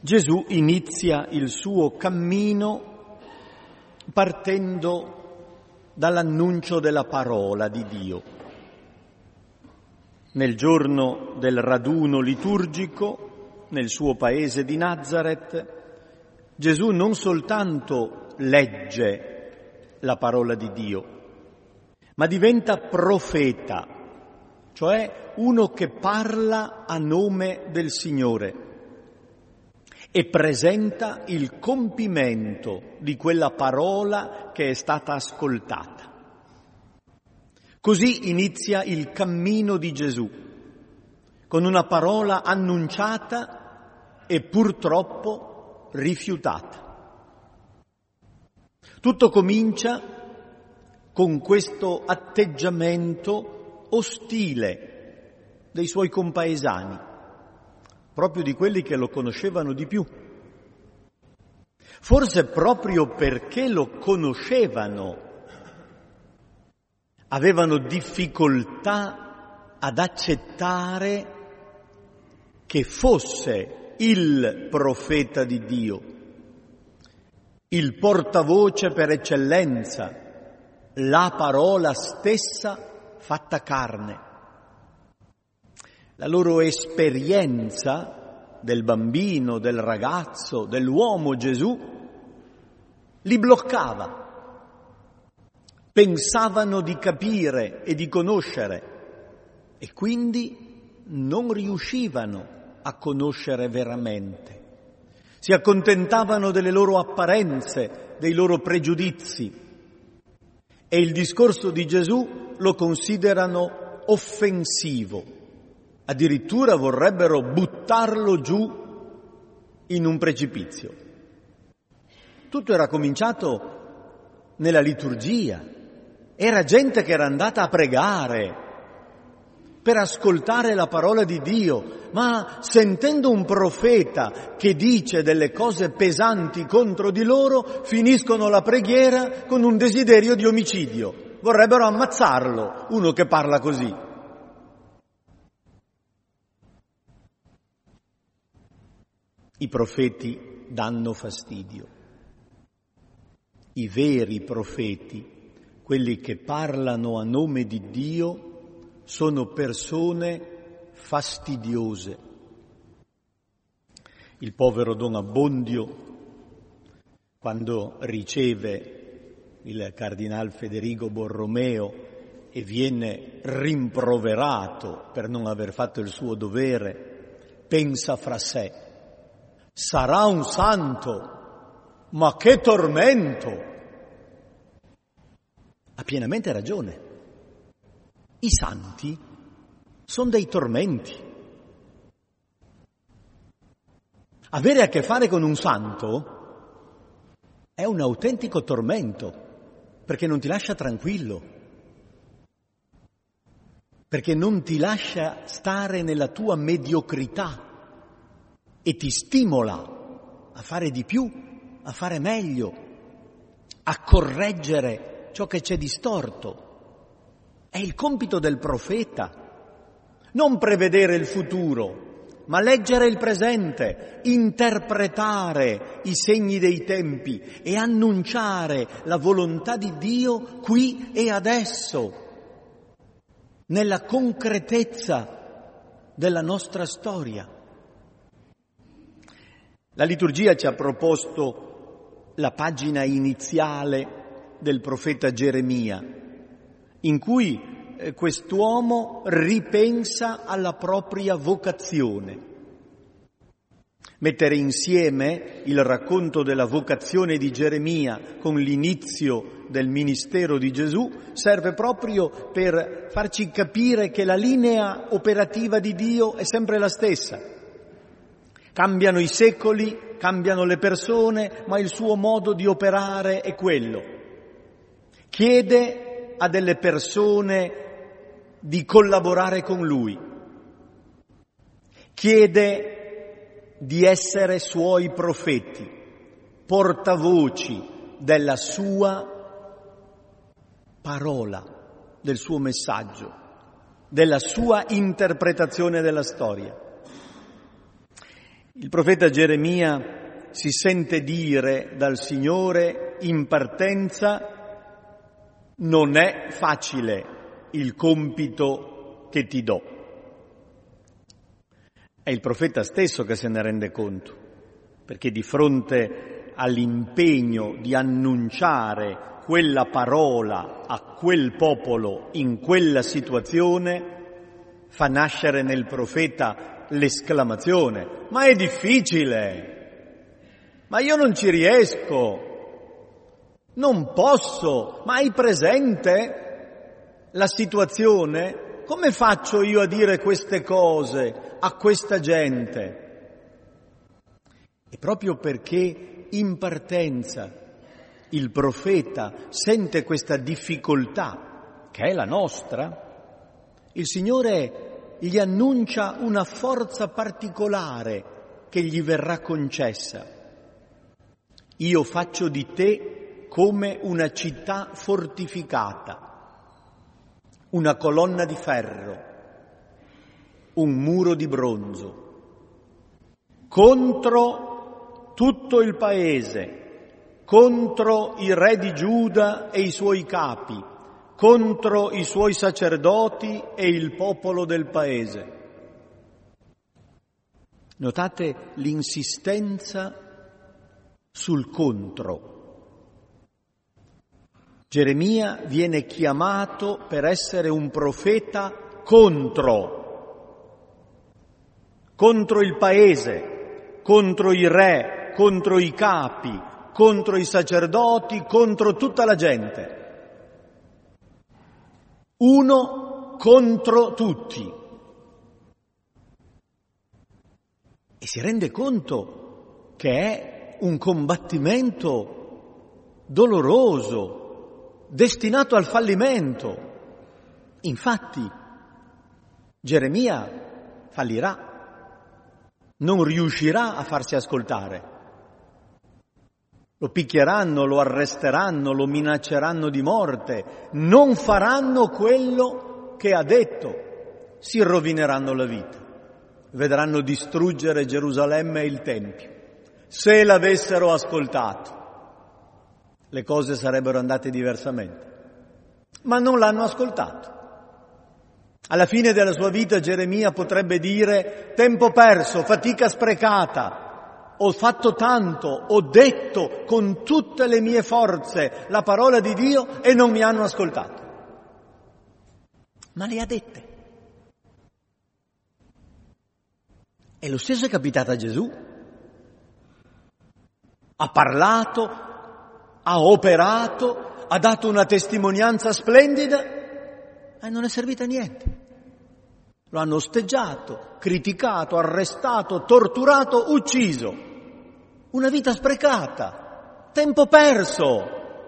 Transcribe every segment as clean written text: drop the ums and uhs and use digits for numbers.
Gesù inizia il suo cammino partendo dall'annuncio della parola di Dio. Nel giorno del raduno liturgico, nel suo paese di Nazaret, Gesù non soltanto legge la parola di Dio, ma diventa profeta, cioè uno che parla a nome del Signore e presenta il compimento di quella parola che è stata ascoltata. Così inizia il cammino di Gesù, con una parola annunciata e purtroppo rifiutata. Tutto comincia con questo atteggiamento ostile dei suoi compaesani, proprio di quelli che lo conoscevano di più. Forse proprio perché lo conoscevano, avevano difficoltà ad accettare che fosse il profeta di Dio, il portavoce per eccellenza, la parola stessa fatta carne. La loro esperienza del bambino, del ragazzo, dell'uomo Gesù li bloccava. Pensavano di capire e di conoscere e quindi non riuscivano a conoscere veramente. Si accontentavano delle loro apparenze, dei loro pregiudizi e il discorso di Gesù lo considerano offensivo. Addirittura vorrebbero buttarlo giù in un precipizio. Tutto era cominciato nella liturgia. Era gente che era andata a pregare per ascoltare la parola di Dio, ma sentendo un profeta che dice delle cose pesanti contro di loro, finiscono la preghiera con un desiderio di omicidio. Vorrebbero ammazzarlo, uno che parla così. I profeti danno fastidio. I veri profeti, quelli che parlano a nome di Dio, sono persone fastidiose. Il povero Don Abbondio, quando riceve il cardinal Federico Borromeo e viene rimproverato per non aver fatto il suo dovere, pensa fra sé: sarà un santo, ma che tormento! Ha pienamente ragione. I santi sono dei tormenti. Avere a che fare con un santo è un autentico tormento, perché non ti lascia tranquillo, perché non ti lascia stare nella tua mediocrità e ti stimola a fare di più, a fare meglio, a correggere ciò che c'è di storto. È il compito del profeta, non prevedere il futuro, ma leggere il presente, interpretare i segni dei tempi e annunciare la volontà di Dio qui e adesso, nella concretezza della nostra storia. La liturgia ci ha proposto la pagina iniziale del profeta Geremia, in cui quest'uomo ripensa alla propria vocazione. Mettere insieme il racconto della vocazione di Geremia con l'inizio del ministero di Gesù serve proprio per farci capire che la linea operativa di Dio è sempre la stessa. Cambiano i secoli, cambiano le persone, ma il suo modo di operare è quello. Chiede a delle persone di collaborare con lui. Chiede di essere suoi profeti, portavoci della sua parola, del suo messaggio, della sua interpretazione della storia. Il profeta Geremia si sente dire dal Signore in partenza: non è facile il compito che ti do. È il profeta stesso che se ne rende conto, perché di fronte all'impegno di annunciare quella parola a quel popolo in quella situazione, fa nascere nel profeta l'esclamazione: ma è difficile, ma io non ci riesco, non posso, ma hai presente la situazione? Come faccio io a dire queste cose a questa gente? E proprio perché in partenza il profeta sente questa difficoltà, che è la nostra, il Signore gli annuncia una forza particolare che gli verrà concessa. Io faccio di te come una città fortificata, una colonna di ferro, un muro di bronzo, contro tutto il paese, contro i re di Giuda e i suoi capi, contro i suoi sacerdoti e il popolo del paese. Notate l'insistenza sul contro. Geremia viene chiamato per essere un profeta contro il paese, contro i re, contro i capi, contro i sacerdoti, contro tutta la gente. Uno contro tutti. E si rende conto che è un combattimento doloroso, destinato al fallimento. Infatti, Geremia fallirà, non riuscirà a farsi ascoltare. Lo picchieranno, lo arresteranno, lo minacceranno di morte, non faranno quello che ha detto, si rovineranno la vita, vedranno distruggere Gerusalemme e il Tempio. Se l'avessero ascoltato, le cose sarebbero andate diversamente, ma non l'hanno ascoltato. Alla fine della sua vita Geremia potrebbe dire: tempo perso, fatica sprecata, ho fatto tanto, ho detto con tutte le mie forze la parola di Dio e non mi hanno ascoltato. Ma le ha dette. E lo stesso è capitato a Gesù. Ha parlato, ha operato, ha dato una testimonianza splendida e non è servita a niente. Lo hanno osteggiato, criticato, arrestato, torturato, ucciso. Una vita sprecata, tempo perso.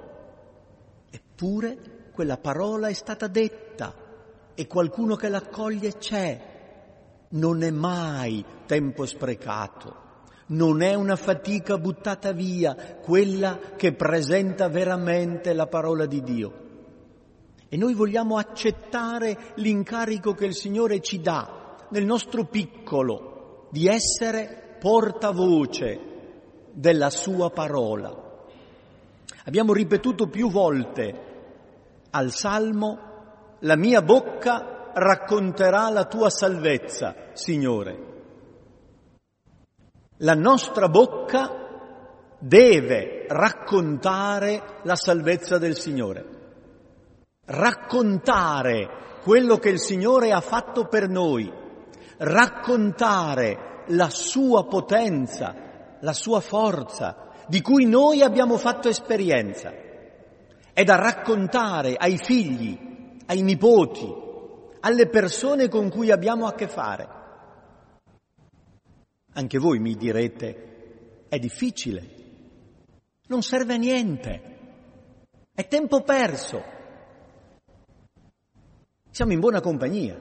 Eppure quella parola è stata detta e qualcuno che l'accoglie c'è. Non è mai tempo sprecato, non è una fatica buttata via, quella che presenta veramente la parola di Dio. E noi vogliamo accettare l'incarico che il Signore ci dà, nel nostro piccolo, di essere portavoce della sua parola. Abbiamo ripetuto più volte al Salmo: la mia bocca racconterà la tua salvezza, Signore. La nostra bocca deve raccontare la salvezza del Signore. Raccontare quello che il Signore ha fatto per noi, raccontare la sua potenza, la sua forza, di cui noi abbiamo fatto esperienza. È da raccontare ai figli, ai nipoti, alle persone con cui abbiamo a che fare. Anche voi mi direte: è difficile, non serve a niente, è tempo perso. Siamo in buona compagnia.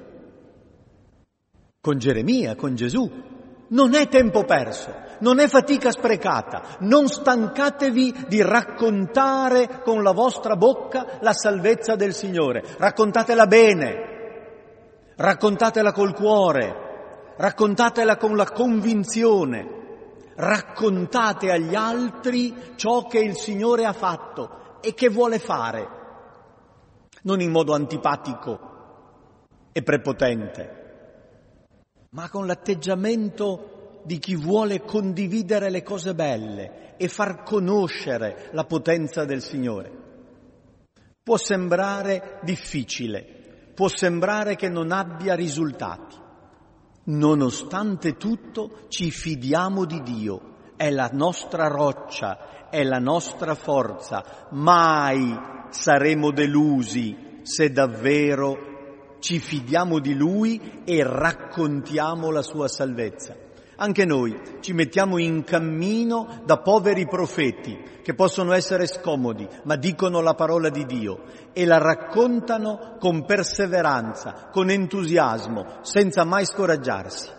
Con Geremia, con Gesù. Non è tempo perso, non è fatica sprecata. Non stancatevi di raccontare con la vostra bocca la salvezza del Signore. Raccontatela bene, raccontatela col cuore, raccontatela con la convinzione, raccontate agli altri ciò che il Signore ha fatto e che vuole fare, non in modo antipatico e prepotente, ma con l'atteggiamento di chi vuole condividere le cose belle e far conoscere la potenza del Signore. Può sembrare difficile, può sembrare che non abbia risultati. Nonostante tutto ci fidiamo di Dio, è la nostra roccia, è la nostra forza. Mai saremo delusi se davvero ci fidiamo di Lui e raccontiamo la sua salvezza. Anche noi ci mettiamo in cammino da poveri profeti che possono essere scomodi, ma dicono la parola di Dio e la raccontano con perseveranza, con entusiasmo, senza mai scoraggiarsi.